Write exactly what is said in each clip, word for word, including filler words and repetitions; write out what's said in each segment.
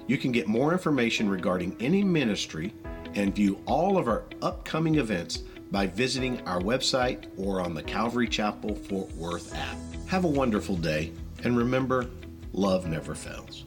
You can get more information regarding any ministry and view all of our upcoming events by visiting our website or on the Calvary Chapel Fort Worth app. Have a wonderful day, and remember, love never fails.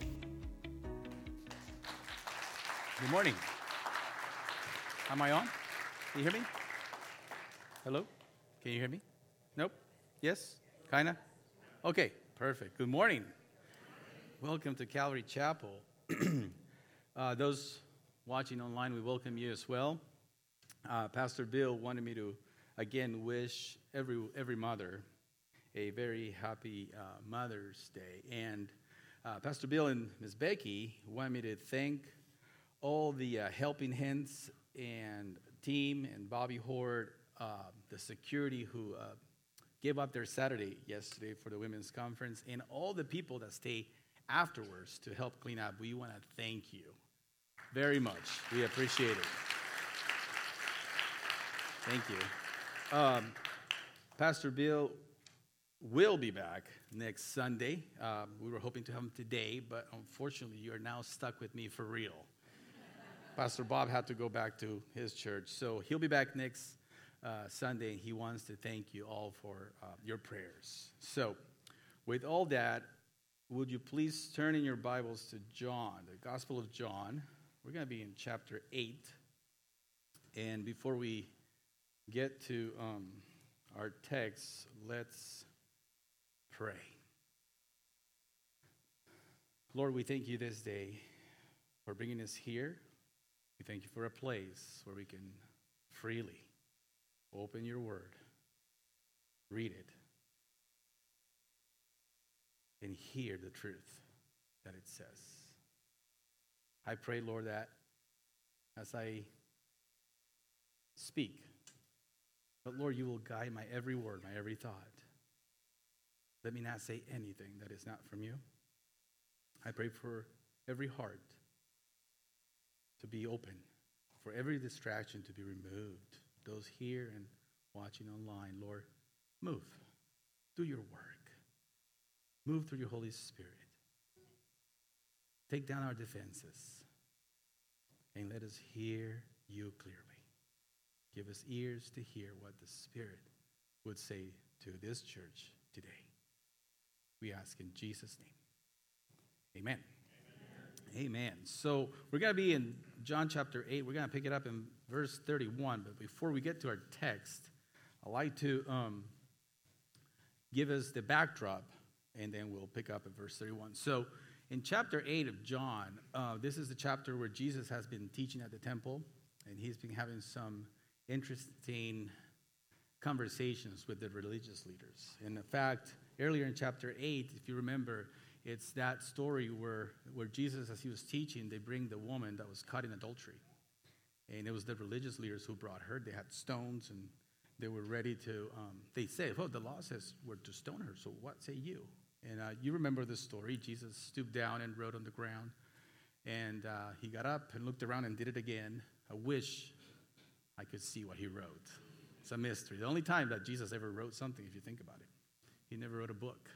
Good morning. Am I on? Can you hear me? Hello? Can you hear me? Nope? Yes? Kinda? Okay, perfect. Good morning. Welcome to Calvary Chapel. uh, those watching online, we welcome you as well. Uh, Pastor Bill wanted me to, again, wish every every mother a very happy uh, Mother's Day. And uh, Pastor Bill and Miz Becky wanted me to thank all the uh, helping hands and team and Bobby Horde, uh, the security who uh, gave up their Saturday yesterday for the women's conference, and all the people that stay afterwards to help clean up. We want to thank you very much. We appreciate it. Thank you. Um, Pastor Bill will be back next Sunday. Um, we were hoping to have him today, but unfortunately, you are now stuck with me for real. Pastor Bob had to go back to his church, so he'll be back next uh, Sunday, and he wants to thank you all for uh, your prayers. So, with all that, would you please turn in your Bibles to John, the Gospel of John. We're going to be in chapter eight, and before we get to um, our text, let's pray. Lord, we thank you this day for bringing us here. We thank you for a place where we can freely open your word, read it, and hear the truth that it says. I pray, Lord, that as I speak, but Lord, you will guide my every word, my every thought. Let me not say anything that is not from you. I pray for every heart to be open, for every distraction to be removed. Those here and watching online, Lord, move. Do your work. Move through your Holy Spirit. Take down our defenses and let us hear you clearly. Give us ears to hear what the Spirit would say to this church today. We ask in Jesus' name. Amen. Amen. Amen. So we're going to be in John chapter eight. We're going to pick it up in verse thirty-one. But before we get to our text, I'd like to um, give us the backdrop, and then we'll pick up at verse thirty-one. So in chapter eight of John, uh, this is the chapter where Jesus has been teaching at the temple, and he's been having some interesting conversations with the religious leaders. And in fact, earlier in chapter eight, if you remember, it's that story where, where Jesus, as he was teaching, they bring the woman that was caught in adultery. And it was the religious leaders who brought her. They had stones, and they were ready to, um, they said, oh, the law says we're to stone her, so what say you? And uh, you remember this story. Jesus stooped down and wrote on the ground. And uh, he got up and looked around and did it again. I wish I could see what he wrote. It's a mystery. The only time that Jesus ever wrote something, if you think about it. He never wrote a book.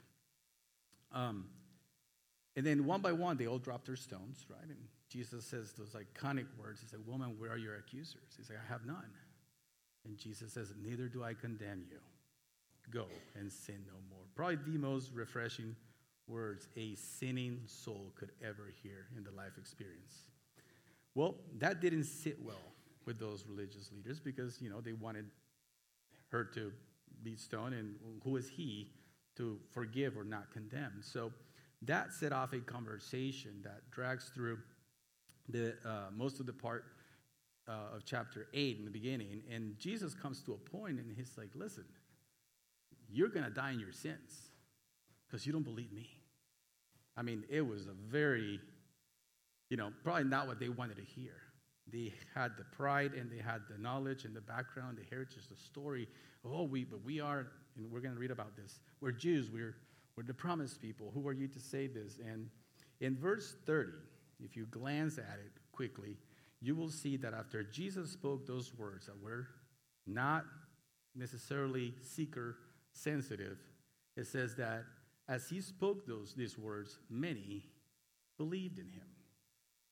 Um, and then one by one, they all dropped their stones, right? And Jesus says those iconic words. He said, woman, where are your accusers? He said, I have none. And Jesus says, neither do I condemn you. Go and sin no more. Probably the most refreshing words a sinning soul could ever hear in the life experience. Well, that didn't sit well with those religious leaders because, you know, they wanted her to be stoned, and who is he to forgive or not condemn? So that set off a conversation that drags through the uh, most of the part uh, of chapter eight in the beginning. And Jesus comes to a point, and he's like, listen, you're going to die in your sins because you don't believe me. I mean, it was a very, you know, probably not what they wanted to hear. They had the pride, and they had the knowledge and the background, the heritage, the story. Oh, we, but we are, and we're going to read about this. We're Jews. We're, we're the promised people. Who are you to say this? And in verse thirty, if you glance at it quickly, you will see that after Jesus spoke those words that were not necessarily seeker sensitive, it says that as he spoke those these words, many believed in him.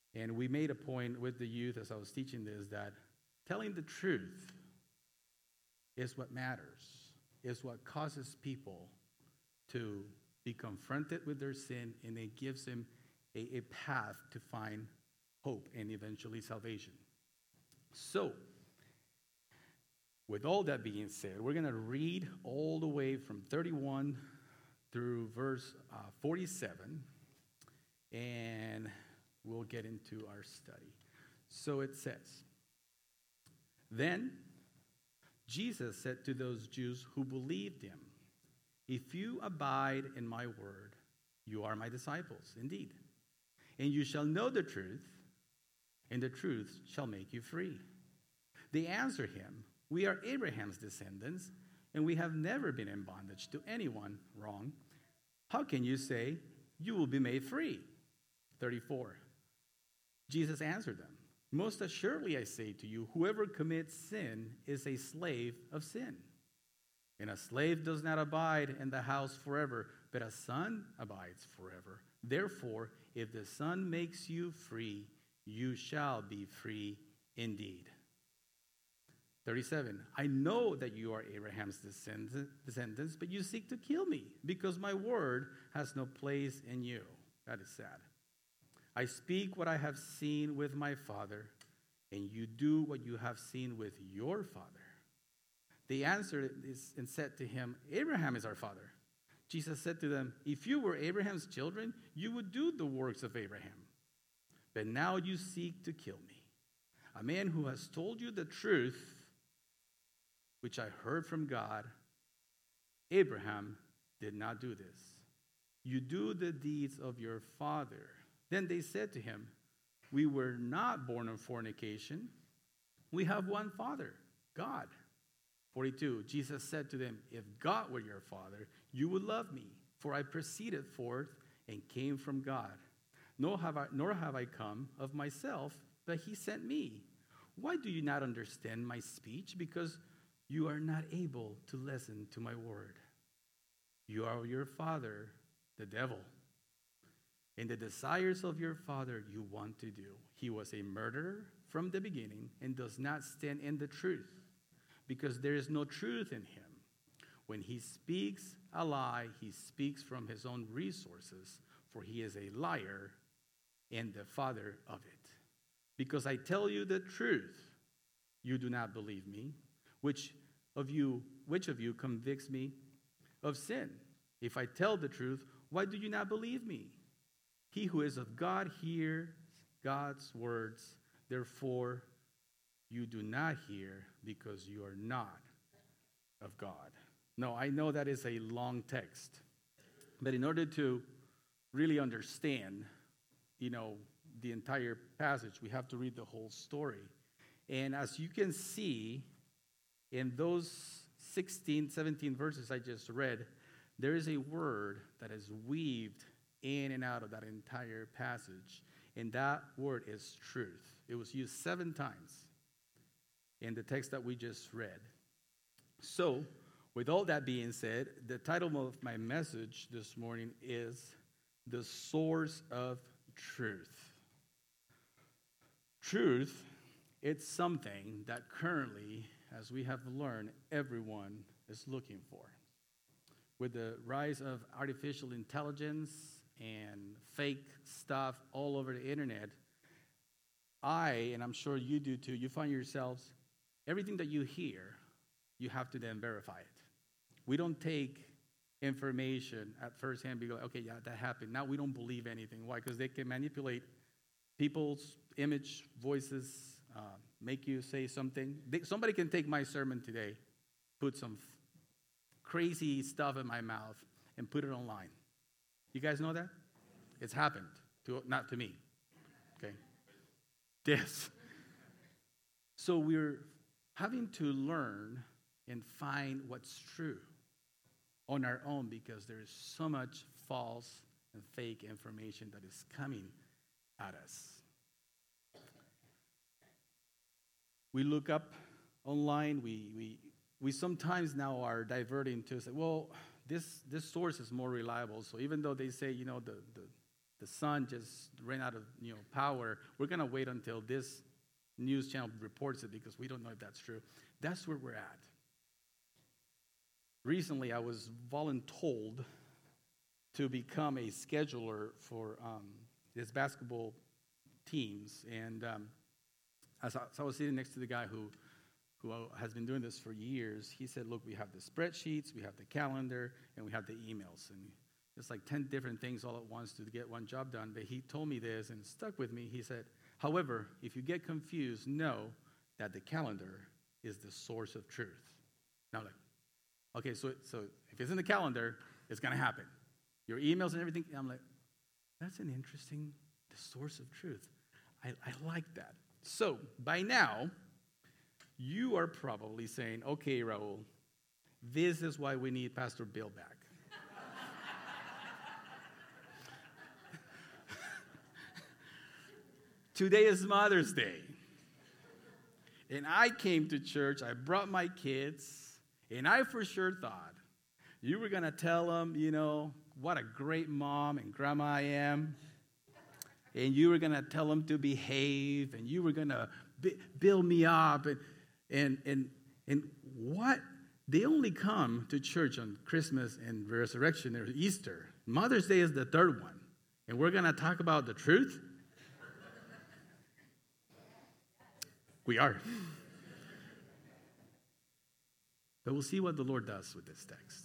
And we made a point with the youth as I was teaching this that telling the truth is what matters, is what causes people to be confronted with their sin, and it gives them a, a path to find hope and eventually salvation. So, with all that being said, we're going to read all the way from thirty-one through verse uh, forty-seven, and we'll get into our study. So it says, "Then Jesus said to those Jews who believed him, 'If you abide in my word, you are my disciples indeed, and you shall know the truth, and the truth shall make you free.' They answered him, 'We are Abraham's descendants, and we have never been in bondage to anyone wrong. How can you say you will be made free?' thirty-four. Jesus answered them, 'Most assuredly I say to you, whoever commits sin is a slave of sin. And a slave does not abide in the house forever, but a son abides forever. Therefore, if the Son makes you free, you shall be free indeed.' thirty-seven. I know that you are Abraham's descendants, but you seek to kill me, because my word has no place in you." That is sad. "I speak what I have seen with my father, and you do what you have seen with your father." They answered and said to him, "Abraham is our father." Jesus said to them, "If you were Abraham's children, you would do the works of Abraham. But now you seek to kill me, a man who has told you the truth, which I heard from God. Abraham did not do this. You do the deeds of your father." Then they said to him, "We were not born of fornication. We have one Father, God." forty-two. Jesus said to them, "If God were your Father, you would love me, for I proceeded forth and came from God. Nor have I, nor have I come of myself, but he sent me. Why do you not understand my speech? Because you are not able to listen to my word. You are your father, the devil, and the desires of your father you want to do. He was a murderer from the beginning and does not stand in the truth, because there is no truth in him. When he speaks a lie, he speaks from his own resources, for he is a liar and the father of it. Because I tell you the truth, you do not believe me. Which of you, which of you convicts me of sin? If I tell the truth, why do you not believe me? He who is of God hears God's words. Therefore, you do not hear, because you are not of God." No, I know that is a long text, but in order to really understand, you know, the entire passage, we have to read the whole story. And as you can see, in those sixteen, seventeen verses I just read, there is a word that is weaved in and out of that entire passage, and that word is truth. It was used seven times in the text that we just read. So, with all that being said, the title of my message this morning is "The Source of Truth." Truth, it's something that currently, as we have learned, everyone is looking for. With the rise of artificial intelligence and fake stuff all over the internet, I, and I'm sure you do too, you find yourselves, everything that you hear, you have to then verify it. We don't take information at first hand, be like, okay, yeah, that happened. Now we don't believe anything. Why? Because they can manipulate people's image, voices, uh, make you say something. They, somebody can take my sermon today, put some f- crazy stuff in my mouth, and put it online. You guys know that? It's happened, to not to me. Okay? Yes. So we're having to learn and find what's true on our own, because there's so much false and fake information that is coming at us. We look up online, we we we sometimes now are diverting to say, well, this this source is more reliable. So even though they say, you know, the, the the sun just ran out of you know power. We're going to wait until this news channel reports it because we don't know if that's true. That's where we're at. Recently, I was voluntold to become a scheduler for um, this basketball teams. And um, as, I, as I was sitting next to the guy who, who has been doing this for years, he said, look, we have the spreadsheets, we have the calendar, and we have the emails. And it's like ten different things all at once to get one job done. But he told me this and it stuck with me. He said, however, if you get confused, know that the calendar is the source of truth. Now, like, okay, so, so if it's in the calendar, it's going to happen. Your emails and everything, I'm like, that's an interesting, the source of truth. I, I like that. So, by now, you are probably saying, okay, Raul, this is why we need Pastor Bill back. Today is Mother's Day. And I came to church, I brought my kids, and I for sure thought you were going to tell them, you know, what a great mom and grandma I am. And you were going to tell them to behave, and you were going to b- build me up. And, and, and, and what? They only come to church on Christmas and Resurrection or Easter. Mother's Day is the third one. And we're going to talk about the truth? We are. But we'll see what the Lord does with this text.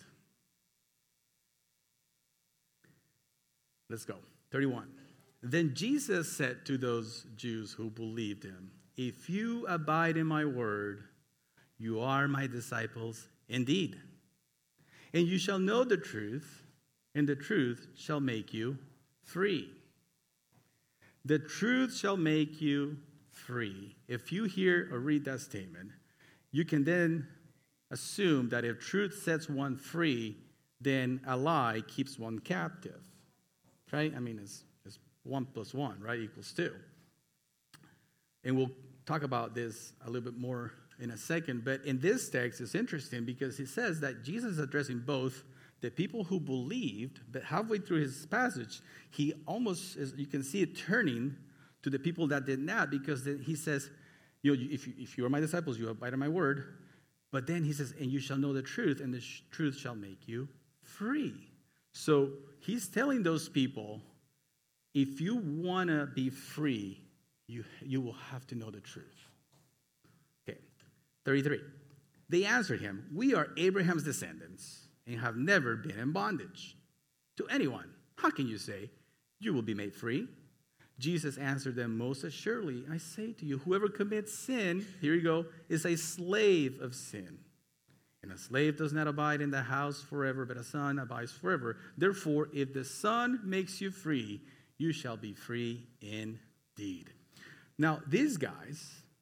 Let's go. thirty-one. Then Jesus said to those Jews who believed him, if you abide in my word, you are my disciples indeed. And you shall know the truth, and the truth shall make you free. The truth shall make you free. If you hear or read that statement, you can then assume that if truth sets one free, then a lie keeps one captive. Right? I mean, it's, it's one plus one, right, equals two. And we'll talk about this a little bit more in a second. But in this text, it's interesting because it says that Jesus is addressing both the people who believed, but halfway through his passage, he almost, is, you can see it turning to the people that did not, because then he says, you know, if you, if you are my disciples, you abide in my word. But then he says, and you shall know the truth, and the sh- truth shall make you free. So he's telling those people, if you want to be free, you, you will have to know the truth. Okay, thirty-three. They answered him, we are Abraham's descendants and have never been in bondage to anyone. How can you say, you will be made free? Jesus answered them, most assuredly, I say to you, whoever commits sin, here you go, is a slave of sin. And a slave does not abide in the house forever, but a son abides forever. Therefore, if the Son makes you free, you shall be free indeed. Now, these guys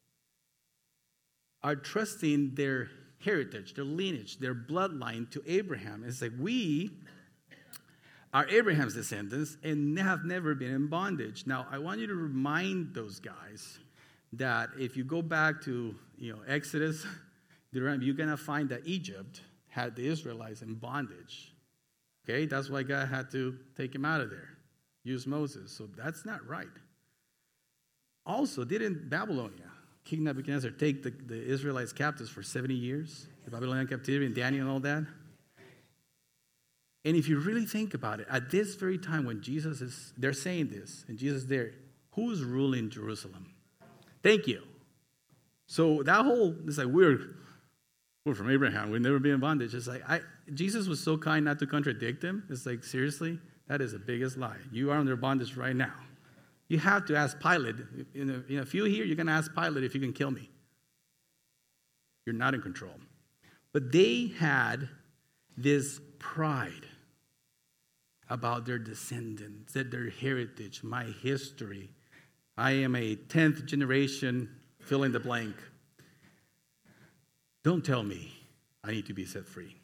are trusting their heritage, their lineage, their bloodline to Abraham. It's like, we are Abraham's descendants and have never been in bondage. Now, I want you to remind those guys that if you go back to, you know, Exodus, you're going to find that Egypt had the Israelites in bondage. Okay, that's why God had to take him out of there, use Moses. So that's not right. Also, didn't Babylonia, King Nebuchadnezzar, take the, the Israelites captives for seventy years? The Babylonian captivity and Daniel and all that? And if you really think about it, at this very time when Jesus is, they're saying this, and Jesus is there, who's ruling Jerusalem? Thank you. So that whole, it's like, we're, we're from Abraham, we've never been in bondage. It's like, I, Jesus was so kind not to contradict him. It's like, seriously, that is the biggest lie. You are under bondage right now. You have to ask Pilate, in a, in a few here, you're going to ask Pilate if you can kill me. You're not in control. But they had this pride about their descendants, that their heritage, my history. I am a tenth generation, fill in the blank. Don't tell me I need to be set free.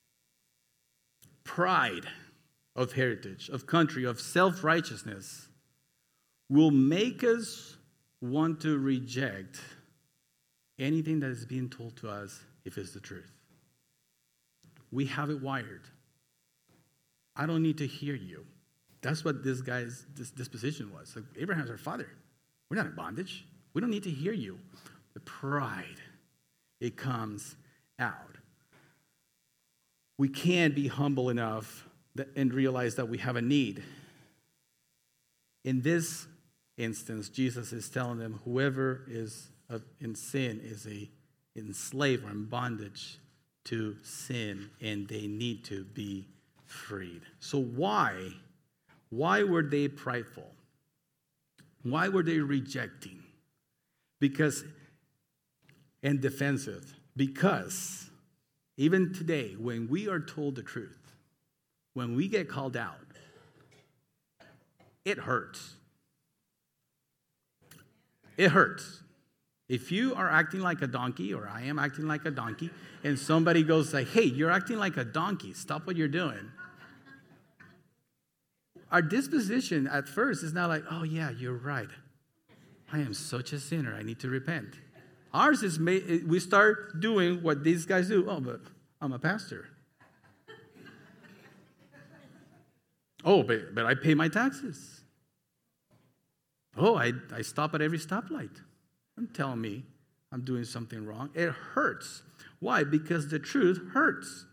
Pride of heritage, of country, of self-righteousness will make us want to reject anything that is being told to us if it's the truth. We have it wired. I don't need to hear you. That's what this guy's this disposition was. Like, Abraham's our father. We're not in bondage. We don't need to hear you. The pride, it comes out. We can't be humble enough that, and realize that we have a need. In this instance, Jesus is telling them whoever is in sin is a enslaved or in bondage to sin, and they need to be freed. So why? Why were they prideful? Why were they rejecting? Because, and defensive. Because even today, when we are told the truth, when we get called out, it hurts. It hurts. If you are acting like a donkey, or I am acting like a donkey, and somebody goes like, hey, you're acting like a donkey, stop what you're doing. Our disposition at first is not like, oh yeah, you're right. I am such a sinner, I need to repent. Ours is, made, we start doing what these guys do. Oh, but I'm a pastor. Oh, but, but I pay my taxes. Oh, I, I stop at every stoplight. Don't tell me I'm doing something wrong. It hurts. Why? Because the truth hurts.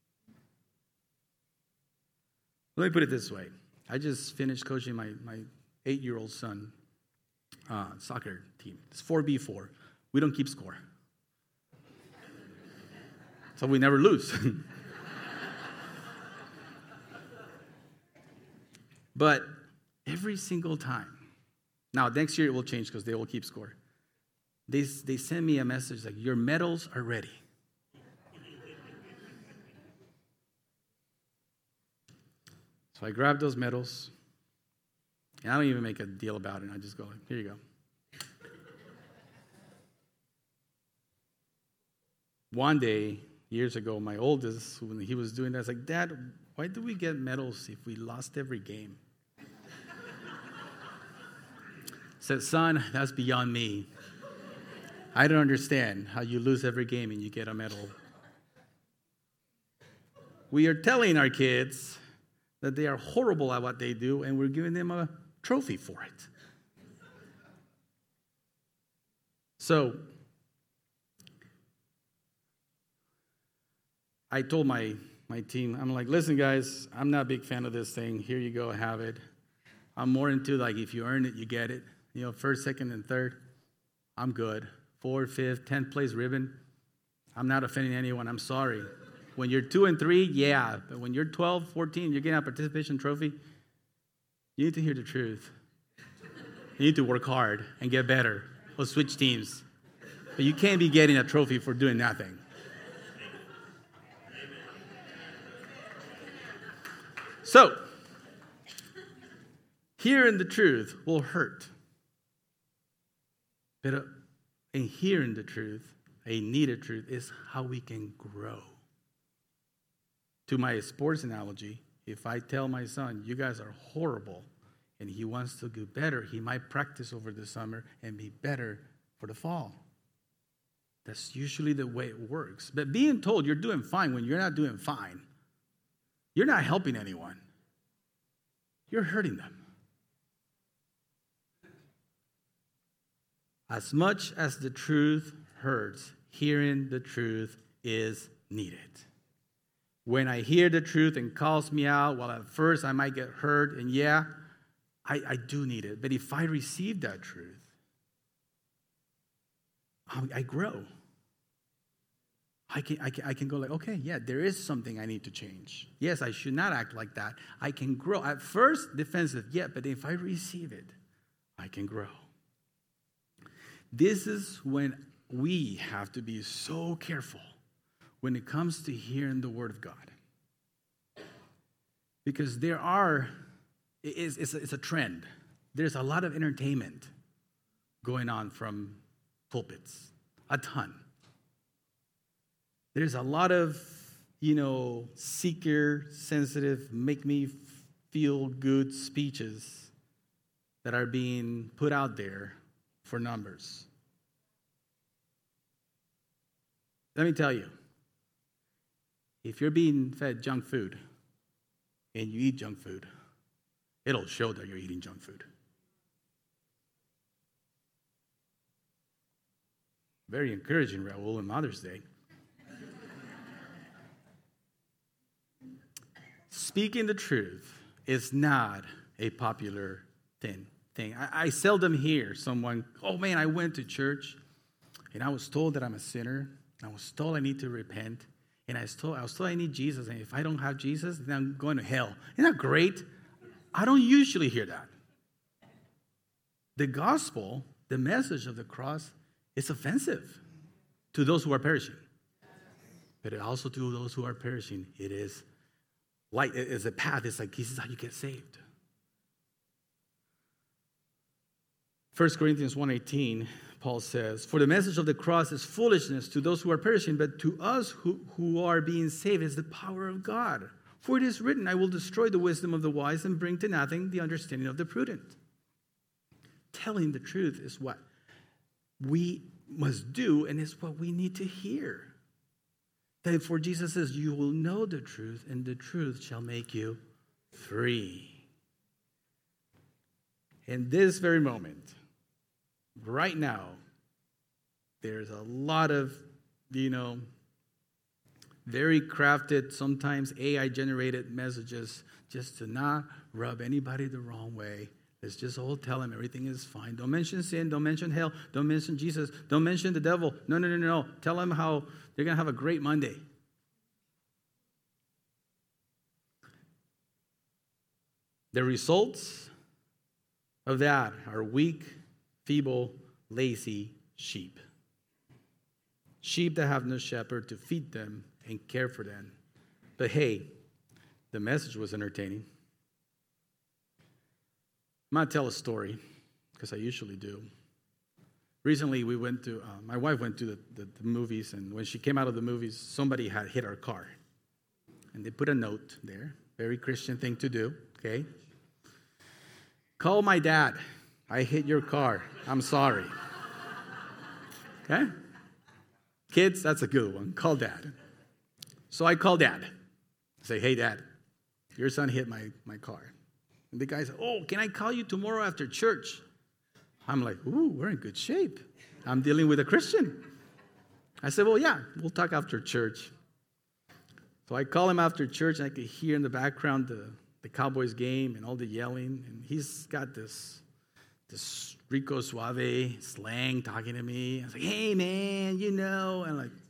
Let me put it this way. I just finished coaching my, my eight-year-old son uh, soccer team. It's four v four. We don't keep score. So we never lose. But every single time, now next year it will change because they will keep score. They, they send me a message like, your medals are ready. So I grab those medals, and I don't even make a deal about it. I just go, like, here you go. One day, years ago, my oldest, when he was doing that, I was like, Dad, why do we get medals if we lost every game? Said, son, that's beyond me. I don't understand how you lose every game and you get a medal. We are telling our kids that they are horrible at what they do, and we're giving them a trophy for it. So, I told my, my team, I'm like, listen, guys, I'm not a big fan of this thing. Here you go, have it. I'm more into, like, if you earn it, you get it. You know, first, second, and third, I'm good. Fourth, fifth, tenth place ribbon, I'm not offending anyone. I'm sorry. When you're two and three, yeah. But when you're twelve, fourteen, you're getting a participation trophy, you need to hear the truth. You need to work hard and get better or switch teams. But you can't be getting a trophy for doing nothing. So, hearing the truth will hurt. But uh, in hearing the truth, a needed truth, is how we can grow. To my sports analogy, if I tell my son, you guys are horrible, and he wants to do better, he might practice over the summer and be better for the fall. That's usually the way it works. But being told you're doing fine when you're not doing fine, you're not helping anyone. You're hurting them. As much as the truth hurts, hearing the truth is needed. When I hear the truth and calls me out, well, at first I might get hurt, and yeah, I, I do need it. But if I receive that truth, I, I grow. I can, I, can, I can go like, okay, yeah, there is something I need to change. Yes, I should not act like that. I can grow. At first, defensive, yeah, but if I receive it, I can grow. This is when we have to be so careful when it comes to hearing the Word of God. Because there are, it's, it's, a, it's a trend. There's a lot of entertainment going on from pulpits, a ton. There's a lot of, you know, seeker, sensitive, make me feel good speeches that are being put out there for numbers. Let me tell you, if you're being fed junk food and you eat junk food, It'll show that you're eating junk food. Very encouraging, Raul, on Mother's Day. Speaking the truth is not a popular thing. thing. I, I seldom hear someone, oh man, I went to church and I was told that I'm a sinner. I was told I need to repent. And I was told, I was told I need Jesus. And if I don't have Jesus, then I'm going to hell. Isn't that great? I don't usually hear that. The gospel, the message of the cross, is offensive to those who are perishing. But it also to those who are perishing, it is light. It is a path. It's like, this is how you get saved. First Corinthians one eighteen, Paul says, for the message of the cross is foolishness to those who are perishing, but to us who, who are being saved is the power of God. For it is written, I will destroy the wisdom of the wise and bring to nothing the understanding of the prudent. Telling the truth is what we must do, and it's what we need to hear. Therefore, Jesus says, you will know the truth, and the truth shall make you free. In this very moment, right now, there's a lot of, you know, very crafted, sometimes A I-generated messages just to not rub anybody the wrong way. Let's just all tell them everything is fine. Don't mention sin. Don't mention hell. Don't mention Jesus. Don't mention the devil. No, no, no, no. Tell them how they're going to have a great Monday. The results of that are weak, feeble, lazy sheep. Sheep that have no shepherd to feed them and care for them. But hey, the message was entertaining. I'm going to tell a story, because I usually do. Recently, we went to, uh, my wife went to the, the, the movies, and when she came out of the movies, somebody had hit our car. And they put a note there, very Christian thing to do, okay? Call my dad. I hit your car. I'm sorry. Okay? Kids, that's a good one. Call dad. So I call dad. I say, hey, dad, your son hit my, my car. And the guy said, oh, can I call you tomorrow after church? I'm like, ooh, we're in good shape. I'm dealing with a Christian. I said, well, yeah, we'll talk after church. So I call him after church, and I could hear in the background the, the Cowboys game and all the yelling. And he's got this, this Rico Suave slang talking to me. I was like, hey, man, you know. And like,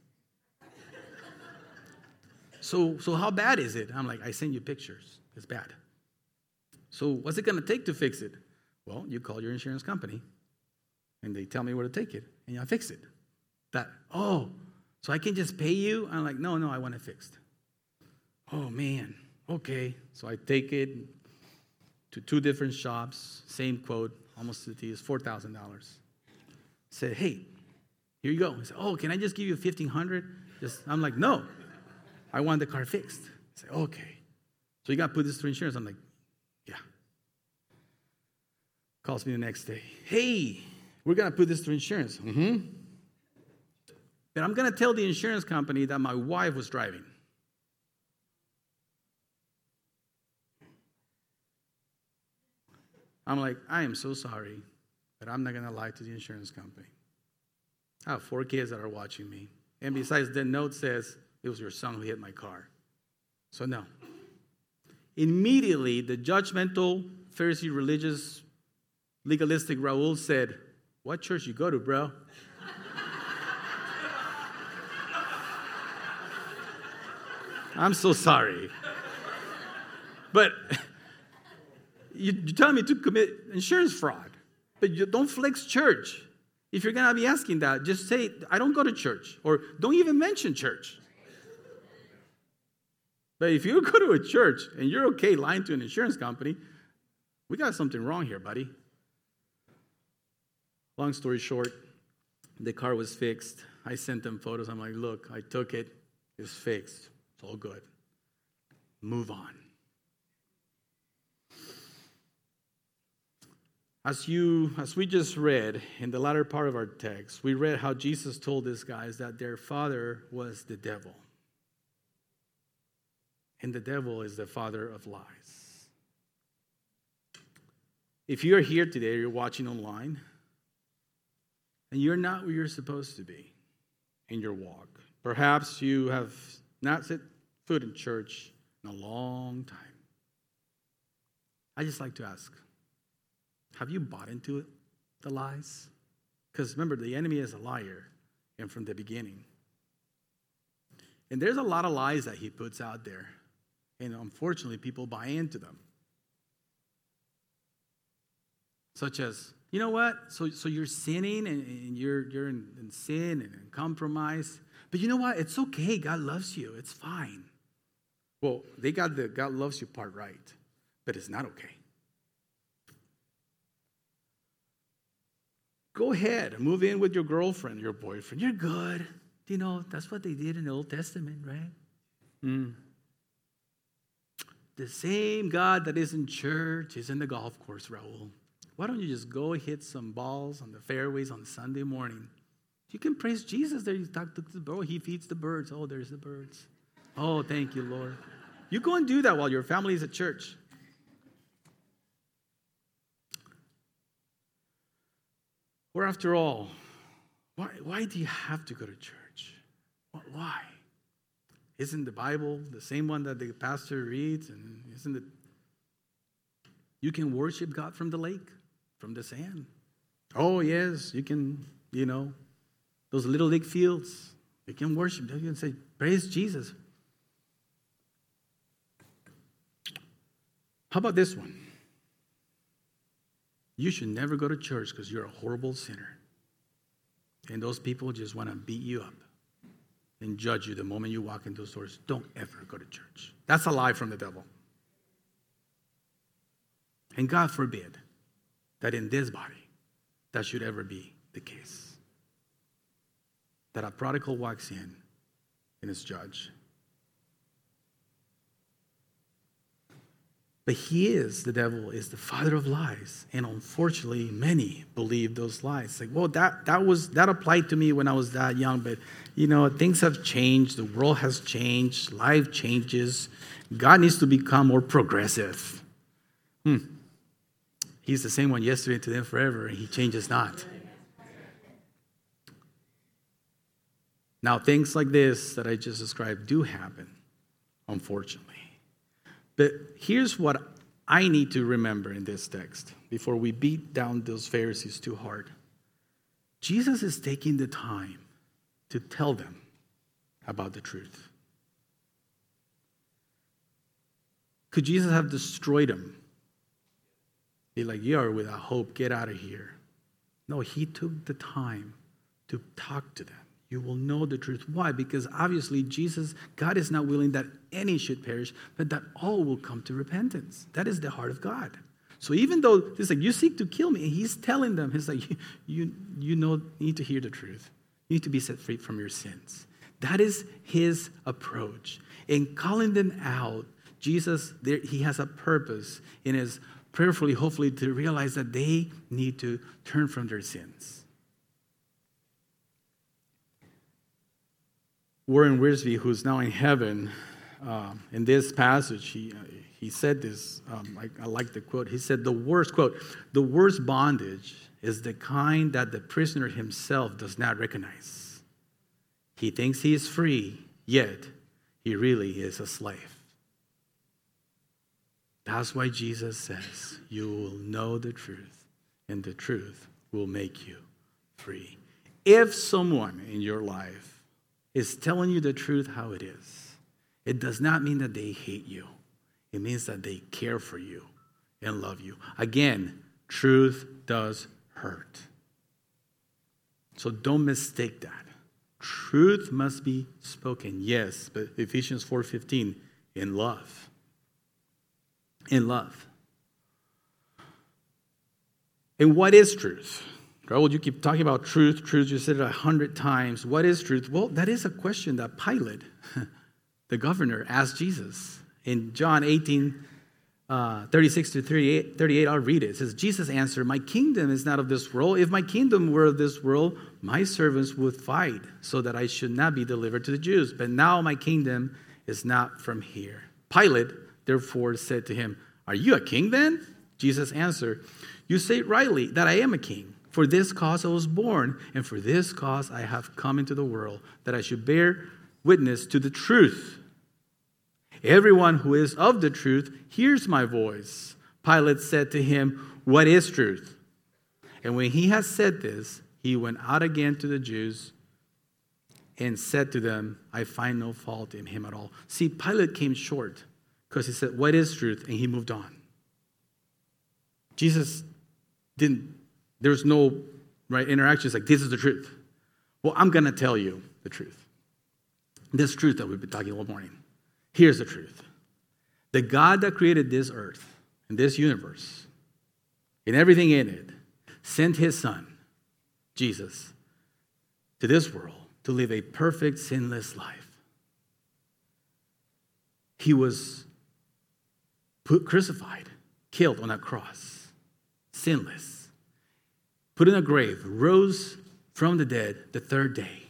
so, so how bad is it? I'm like, I send you pictures. It's bad. So what's it going to take to fix it? Well, you call your insurance company, and they tell me where to take it, and I fix it. That, oh, so I can just pay you? I'm like, no, no, I want it fixed. Oh, man, okay. So I take it to two different shops, same quote, almost to the T, is four thousand dollars. Said, hey, here you go. He said, oh, can I just give you fifteen hundred dollars? Just, I'm like, no, I want the car fixed. I said, okay. So you got to put this through insurance. I'm like, yeah. Calls me the next day. Hey, we're going to put this through insurance. Mm-hmm. But I'm going to tell the insurance company that my wife was driving. I'm like, I am so sorry, but I'm not going to lie to the insurance company. I have four kids that are watching me. And besides, the note says, it was your son who hit my car. So no. Immediately, the judgmental, Pharisee, religious, legalistic Raul said, what church you go to, bro? I'm so sorry. But you, you're telling me to commit insurance fraud. But you don't flex church. If you're going to be asking that, just say, I don't go to church. Or don't even mention church. But if you go to a church and you're okay lying to an insurance company, we got something wrong here, buddy. Long story short, the car was fixed. I sent them photos. I'm like, look, I took it. It's fixed. It's all good. Move on. As you, as we just read in the latter part of our text, we read how Jesus told these guys that their father was the devil. And the devil is the father of lies. if you're here today, or you're watching online, and you're not where you're supposed to be in your walk, perhaps you have not set foot in church in a long time. I just like to ask, have you bought into it, the lies? Because remember, the enemy is a liar, and from the beginning. And there's a lot of lies that he puts out there, and unfortunately, people buy into them. Such as, you know what? So, so you're sinning, and, and you're you're in, in sin and in compromise. But you know what? It's okay. God loves you. It's fine. Well, they got the God loves you part right, but it's not okay. Go ahead, move in with your girlfriend, your boyfriend. You're good. You know, that's what they did in the Old Testament, right? Mm. The same God that is in church is in the golf course, Raul. Why don't you just go hit some balls on the fairways on Sunday morning? You can praise Jesus there. You talk to the bird. He feeds the birds. Oh, there's the birds. Oh, thank you, Lord. You go and do that while your family is at church. Or after all, why, why do you have to go to church? Why? Isn't the Bible the same one that the pastor reads? And isn't it? You can worship God from the lake, from the sand. Oh, yes, you can, you know, those little lake fields. You can worship. You can say, praise Jesus. How about this one? You should never go to church because you're a horrible sinner. And those people just want to beat you up and judge you the moment you walk into those doors. Don't ever go to church. That's a lie from the devil. And God forbid that in this body that should ever be the case. That a prodigal walks in and is judged. But he is, the devil is the father of lies. And unfortunately, many believe those lies. Like, well, that, that was that applied to me when I was that young. But, you know, things have changed. The world has changed. Life changes. God needs to become more progressive. Hmm. He's the same one yesterday, today, and forever. And he changes not. Now, things like this that I just described do happen, unfortunately. But here's what I need to remember in this text before we beat down those Pharisees too hard. Jesus is taking the time to tell them about the truth. Could Jesus have destroyed them? Be like, you are without hope, get out of here. No, he took the time to talk to them. You will know the truth. Why? Because obviously Jesus, God is not willing that any should perish, but that all will come to repentance. That is the heart of God. So even though he's like, you seek to kill me, and he's telling them, he's like, you, you, you know, need to hear the truth. You need to be set free from your sins. That is his approach. In calling them out, Jesus, there, he has a purpose in his prayerfully, hopefully, to realize that they need to turn from their sins. Warren Wiersbe, who's now in heaven, uh, in this passage, he uh, he said this, um, I, I like the quote, he said, the worst, quote, the worst bondage is the kind that the prisoner himself does not recognize. He thinks he is free, yet he really is a slave. That's why Jesus says, you will know the truth, and the truth will make you free. If someone in your life is telling you the truth how it is, it does not mean that they hate you. It means that they care for you and love you. Again, truth does hurt. So don't mistake that. Truth must be spoken, yes, but Ephesians four fifteen, in love. In love. And what is truth? Raul, you keep talking about truth. Truth, you said it a hundred times. What is truth? Well, that is a question that Pilate, the governor, asked Jesus. In John eighteen, uh, thirty-six to thirty-eight, thirty-eight, I'll read it. It says, Jesus answered, my kingdom is not of this world. If my kingdom were of this world, my servants would fight so that I should not be delivered to the Jews. But now my kingdom is not from here. Pilate, therefore, said to him, are you a king then? Jesus answered, "You say rightly that I am a king. For this cause I was born, and for this cause I have come into the world, that I should bear witness to the truth. Everyone who is of the truth hears my voice." Pilate said to him, "What is truth?" And when he had said this, he went out again to the Jews and said to them, "I find no fault in him at all." See, Pilate came short because he said, "What is truth?" And he moved on. Jesus didn't, there was no right interaction. It's like, this is the truth. Well, I'm going to tell you the truth. This truth that we've been talking all morning. Here's the truth. The God that created this earth and this universe and everything in it sent his son, Jesus, to this world to live a perfect, sinless life. He was put, crucified, killed on a cross, sinless, put in a grave, rose from the dead the third day,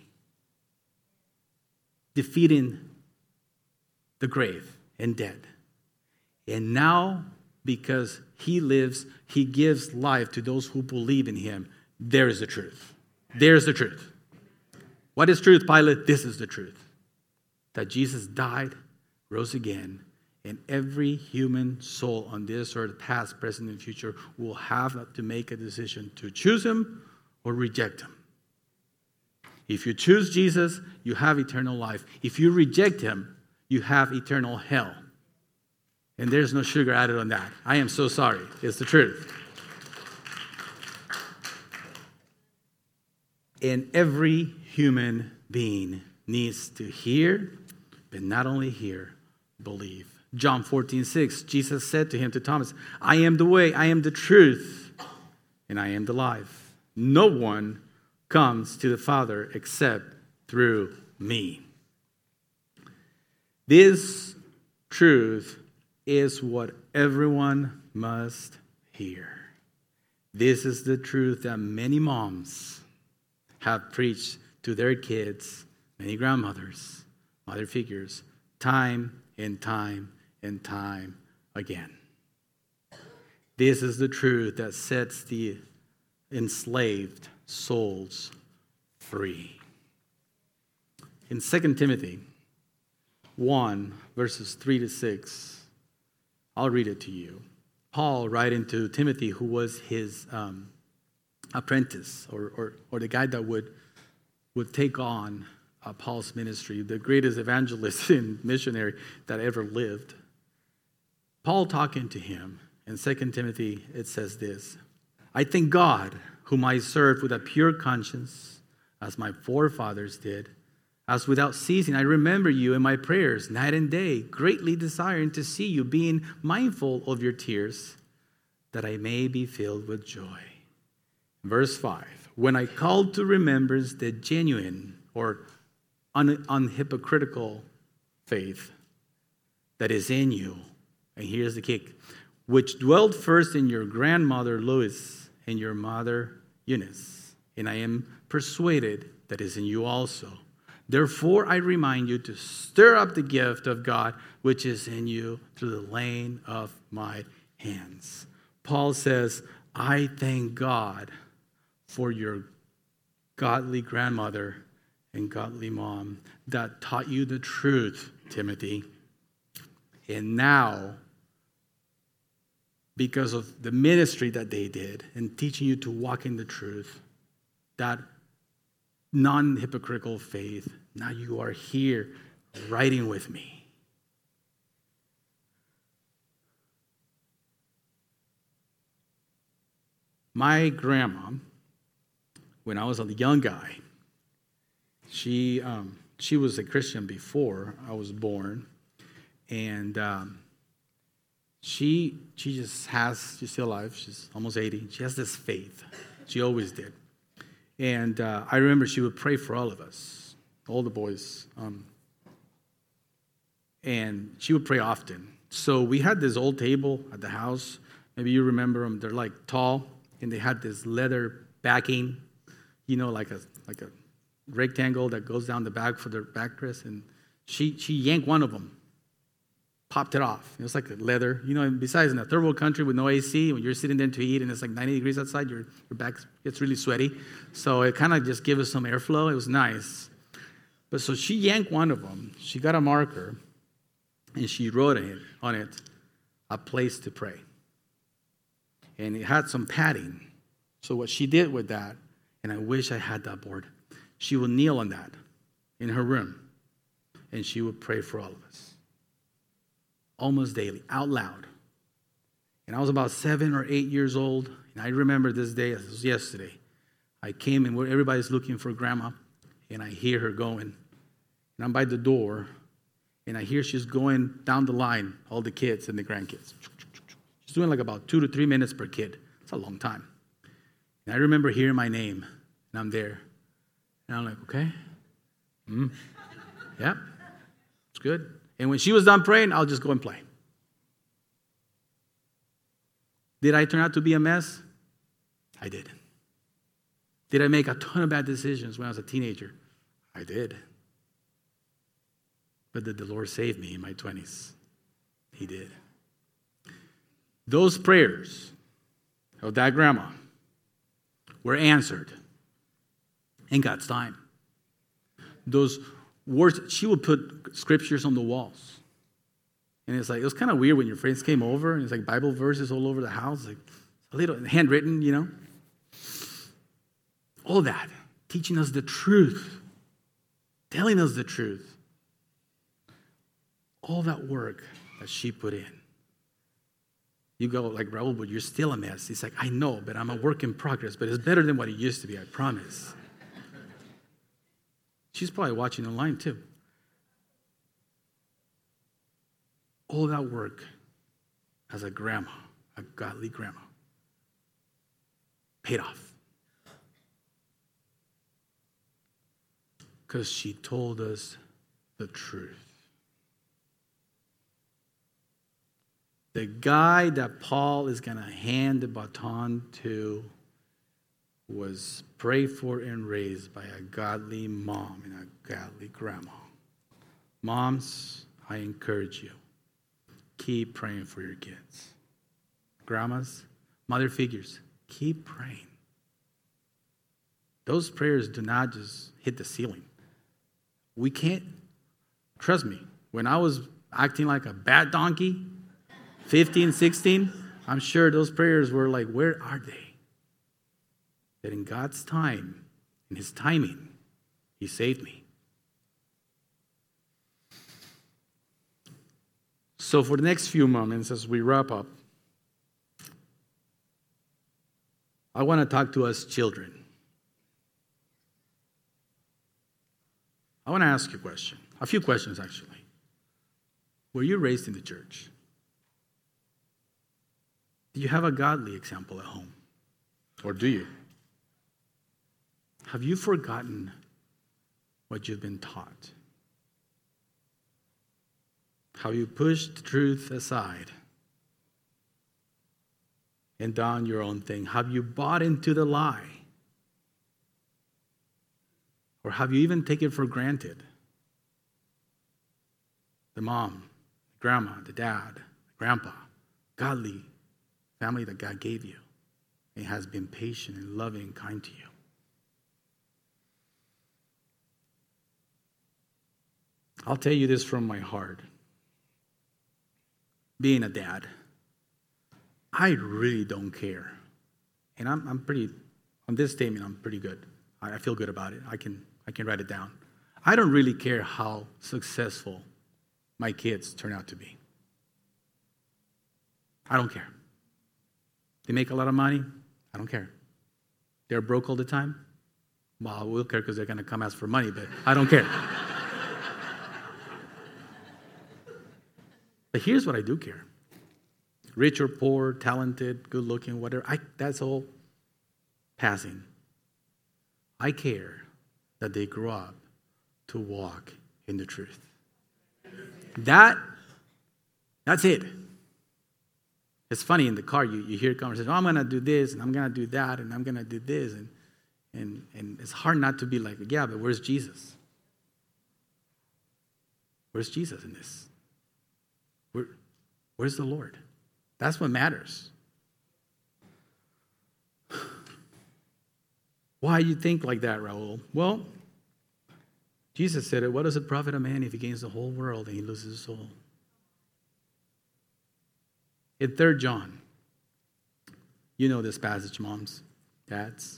defeating the grave and death. And now, because he lives, he gives life to those who believe in him. There is the truth. There's the truth. What is truth, Pilate? This is the truth. That Jesus died, rose again, and every human soul on this earth, past, present, and future, will have to make a decision to choose him or reject him. If you choose Jesus, you have eternal life. If you reject him, you have eternal hell. And there's no sugar added on that. I am so sorry. It's the truth. And every human being needs to hear, but not only hear, believe. John fourteen six, Jesus said to him, to Thomas, "I am the way, I am the truth, and I am the life. No one comes to the Father except through me." This truth is what everyone must hear. This is the truth that many moms have preached to their kids, many grandmothers, mother figures, time and time and time again. This is the truth that sets the enslaved souls free. In Second Timothy one, verses three to six, I'll read it to you. Paul, writing to Timothy, who was his um, apprentice, or, or or the guy that would would take on uh, Paul's ministry, the greatest evangelist and missionary that ever lived. Paul talking to him in Second Timothy, it says this: "I thank God, whom I serve with a pure conscience, as my forefathers did, as without ceasing I remember you in my prayers night and day, greatly desiring to see you, being mindful of your tears, that I may be filled with joy." Verse five, "When I called to remembrance the genuine or un- unhypocritical faith that is in you," and here's the kick, "which dwelt first in your grandmother Lois and your mother Eunice, and I am persuaded that is in you also. Therefore, I remind you to stir up the gift of God which is in you through the laying of my hands." Paul says, I thank God for your godly grandmother and godly mom that taught you the truth, Timothy. And now, because of the ministry that they did and teaching you to walk in the truth, that non-hypocritical faith, now you are here writing with me. My grandma, when I was a young guy, she um, she was a Christian before I was born, and um, she she just has, she's still alive, she's almost eighty, she has this faith. She always did. And uh, I remember she would pray for all of us, all the boys. Um, and she would pray often. So we had this old table at the house. Maybe you remember them. They're like tall, and they had this leather backing, you know, like a like a rectangle that goes down the back for their backrest. And she she yanked one of them popped it off. It was like a leather. You know, and besides in a third world country with no A C, when you're sitting there to eat and it's like ninety degrees outside, your, your back gets really sweaty. So it kind of just gave us some airflow. It was nice. But so she yanked one of them. She got a marker, and she wrote it, on it, a place to pray. And it had some padding. So what she did with that, and I wish I had that board, she would kneel on that in her room, and she would pray for all of us. Almost daily, out loud. And I was about seven or eight years old, and I remember this day, it was yesterday. I came in where everybody's looking for grandma, and I hear her going. And I'm by the door, and I hear she's going down the line, all the kids and the grandkids. She's doing like about two to three minutes per kid. It's a long time. And I remember hearing my name, and I'm there. And I'm like, okay. Mm. Yeah, it's good. And when she was done praying, I'll just go and play. Did I turn out to be a mess? I did. Did I make a ton of bad decisions when I was a teenager? I did. But did the Lord save me in my twenties? He did. Those prayers of that grandma were answered in God's time. Those words, she would put scriptures on the walls. And it's like, it was kind of weird when your friends came over and it's like Bible verses all over the house, like a little handwritten, you know. All that, teaching us the truth, telling us the truth. All that work that she put in. You go like, Raul, but you're still a mess. He's like, I know, but I'm a work in progress, but it's better than what it used to be, I promise. She's probably watching online too. All that work as a grandma, a godly grandma, paid off. Because she told us the truth. The guy that Paul is going to hand the baton to was prayed for and raised by a godly mom and a godly grandma. Moms, I encourage you, keep praying for your kids. Grandmas, mother figures, keep praying. Those prayers do not just hit the ceiling. We can't, trust me, when I was acting like a bad donkey, fifteen, sixteen, I'm sure those prayers were like, where are they? That in God's time, in His timing, He saved me. So for the next few moments as we wrap up, I want to talk to us children. I want to ask you a question, a few questions actually. Were you raised in the church? Do you have a godly example at home? Or do you? Have you forgotten what you've been taught? Have you pushed truth aside and done your own thing? Have you bought into the lie? Or have you even taken it for granted? The mom, the grandma, the dad, the grandpa, godly family that God gave you and has been patient and loving and kind to you. I'll tell you this from my heart. Being a dad, I really don't care. And I'm, I'm pretty, on this statement, I'm pretty good. I, I feel good about it. I can, I can write it down. I don't really care how successful my kids turn out to be. I don't care. They make a lot of money. I don't care. They're broke all the time. Well, I will care because they're going to come ask for money, but I don't care. But here's what I do care. Rich or poor, talented, good looking, whatever. I, that's all passing. I care that they grow up to walk in the truth. That, that's it. It's funny in the car, you, you hear conversation, oh, I'm going to do this, and I'm going to do that, and I'm going to do this. And, and, and it's hard not to be like, yeah, but where's Jesus? Where's Jesus in this? Where, where's the Lord? That's what matters. Why you think like that, Raul? Well, Jesus said it. What does it profit a man if he gains the whole world and he loses his soul? In Third John, you know this passage, moms, dads.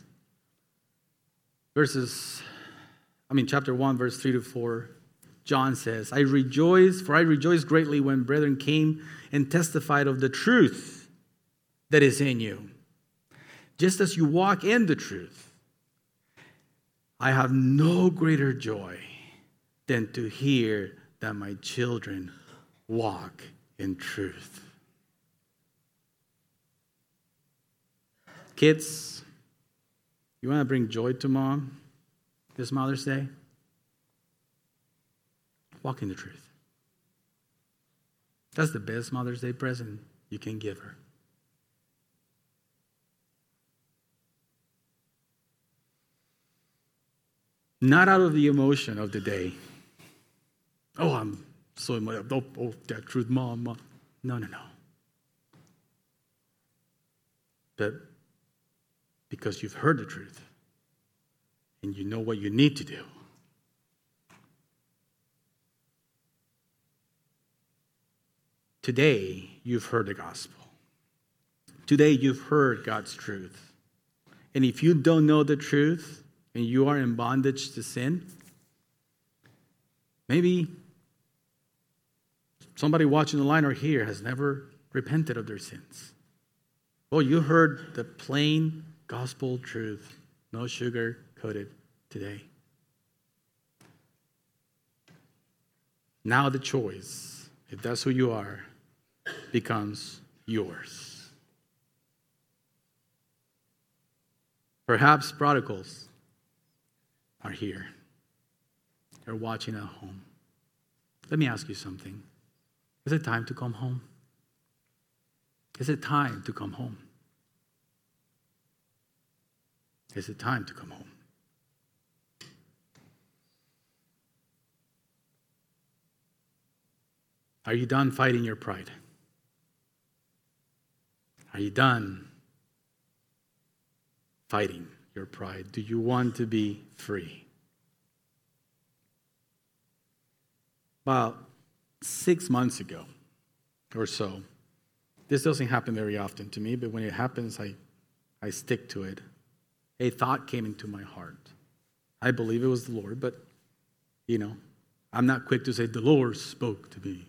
Verses, I mean, chapter one, verse three to four, John says, I rejoice, for I rejoice greatly when brethren came and testified of the truth that is in you. Just as you walk in the truth, I have no greater joy than to hear that my children walk in truth. Kids, you want to bring joy to mom this Mother's Day? Walk in the truth. That's the best Mother's Day present you can give her. Not out of the emotion of the day. Oh, I'm so emotional. Oh, oh, that truth, mom, mom. No, no, no. But because you've heard the truth and you know what you need to do. Today, you've heard the gospel. Today, you've heard God's truth. And if you don't know the truth and you are in bondage to sin, maybe somebody watching the line or here has never repented of their sins. Well, you heard the plain gospel truth, no sugar coated today. Now the choice, if that's who you are, becomes yours. Perhaps prodigals are here. They're watching at home. Let me ask you something. Is it time to come home? Is it time to come home? Is it time to come home? Are you done fighting your pride? Are you done fighting your pride? Do you want to be free? About six months ago or so, this doesn't happen very often to me, but when it happens, I, I stick to it. A thought came into my heart. I believe it was the Lord, but, you know, I'm not quick to say, the Lord spoke to me.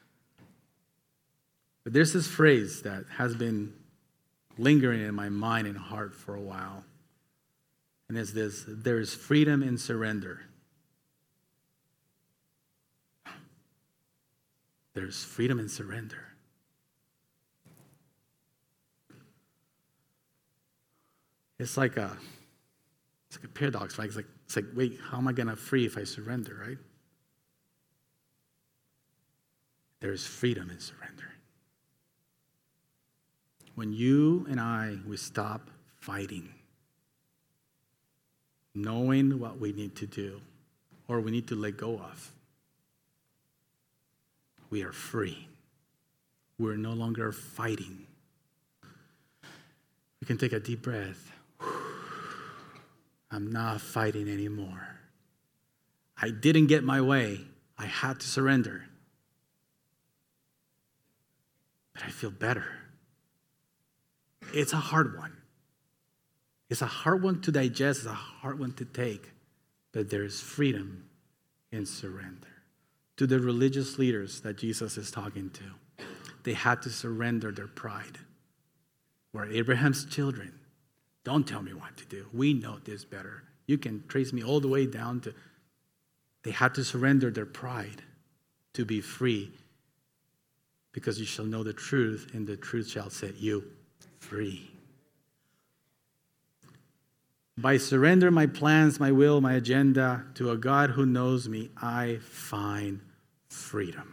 But there's this phrase that has been lingering in my mind and heart for a while. And it's this: there is freedom in surrender. There's freedom in surrender. It's like a, it's like a paradox, right? It's like, it's like, wait, how am I going to free if I surrender, right? There's freedom in surrender. When you and I, we stop fighting, knowing what we need to do, or we need to let go of, we are free. We're no longer fighting. We can take a deep breath. I'm not fighting anymore. I didn't get my way. I had to surrender. But I feel better. It's a hard one. It's a hard one to digest. It's a hard one to take. But there's freedom in surrender. To the religious leaders that Jesus is talking to, they had to surrender their pride. We're Abraham's children. Don't tell me what to do. We know this better. You can trace me all the way down to... They had to surrender their pride to be free, because you shall know the truth, and the truth shall set you free. By surrender my plans, my will, my agenda to a God who knows me, I find freedom.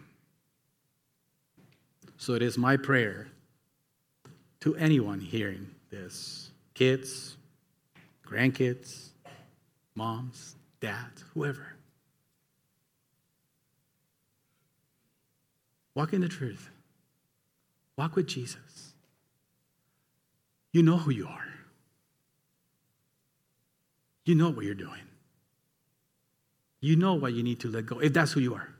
So it is my prayer to anyone hearing this, kids, grandkids, moms, dads, whoever. Walk in the truth. Walk with Jesus. You know who you are. You know what you're doing. You know what you need to let go, if that's who you are.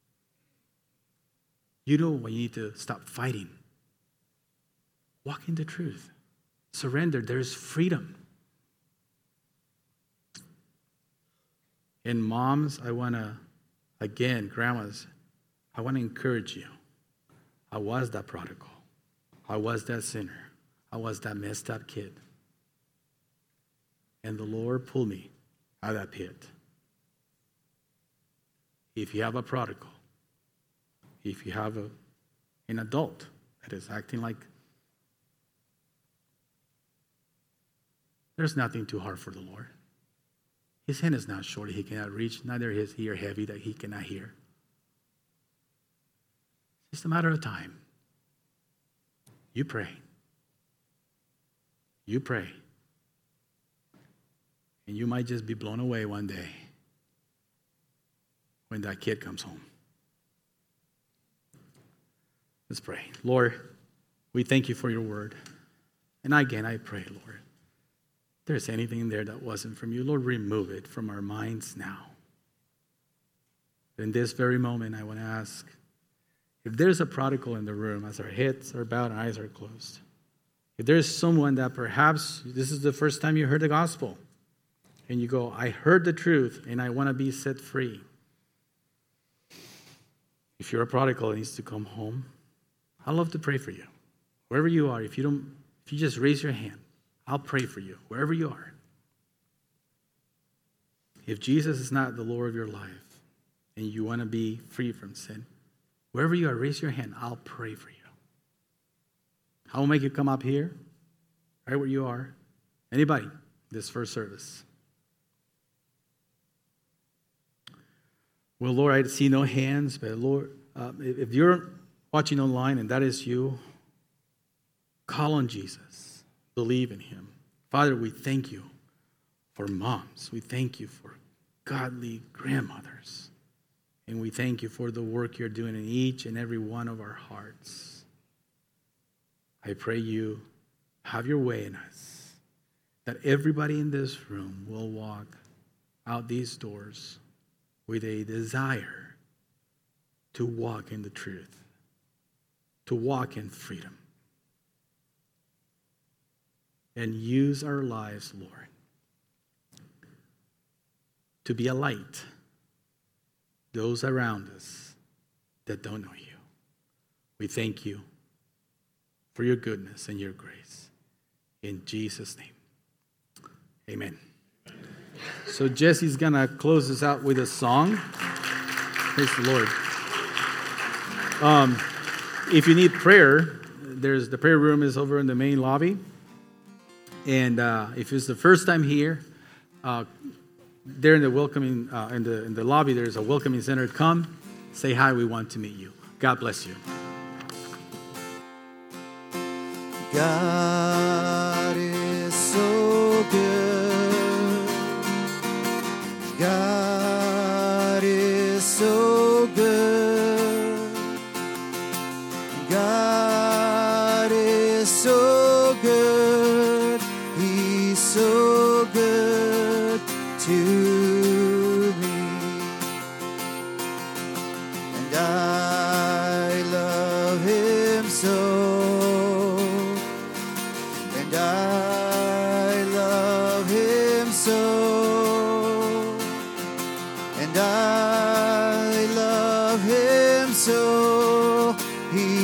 You know what you need to stop fighting. Walk in the truth. Surrender. There's freedom. And moms, I want to, again, grandmas, I want to encourage you. I was that prodigal. I was that sinner. I was that messed up kid. And the Lord pulled me out of that pit. If you have a prodigal, if you have a, an adult that is acting like, there's nothing too hard for the Lord. His hand is not short, he cannot reach, neither is ear heavy that he cannot hear. It's just a matter of time. You pray. You pray. And you might just be blown away one day when that kid comes home. Let's pray. Lord, we thank you for your word. And again, I pray, Lord, if there's anything in there that wasn't from you, Lord, remove it from our minds now. In this very moment, I want to ask, if there's a prodigal in the room, as our heads are bowed and eyes are closed, if there's someone that perhaps this is the first time you heard the gospel, and you go, I heard the truth, and I want to be set free. If you're a prodigal that needs to come home, I'd love to pray for you. Wherever you are, if you don't, if you just raise your hand, I'll pray for you, wherever you are. If Jesus is not the Lord of your life, and you want to be free from sin, wherever you are, raise your hand. I'll pray for you. I will make you come up here, right where you are. Anybody, this first service. Well, Lord, I see no hands, but Lord, uh, if you're watching online and that is you, call on Jesus. Believe in him. Father, we thank you for moms. We thank you for godly grandmothers. And we thank you for the work you're doing in each and every one of our hearts. I pray you have your way in us, that everybody in this room will walk out these doors with a desire to walk in the truth, to walk in freedom, and use our lives, Lord, to be a light to those around us that don't know you. We thank you for your goodness and your grace. In Jesus' name, amen. So Jesse's going to close us out with a song. Praise the Lord. Um, if you need prayer, there's the prayer room is over in the main lobby. And uh, if it's the first time here, uh, there in the welcoming uh, in the in the lobby, there's a welcoming center. Come, say hi. We want to meet you. God bless you. God is so good. God is so good. God is so good. He's so good to me. And I love him so. And I love him so. And I love him so. He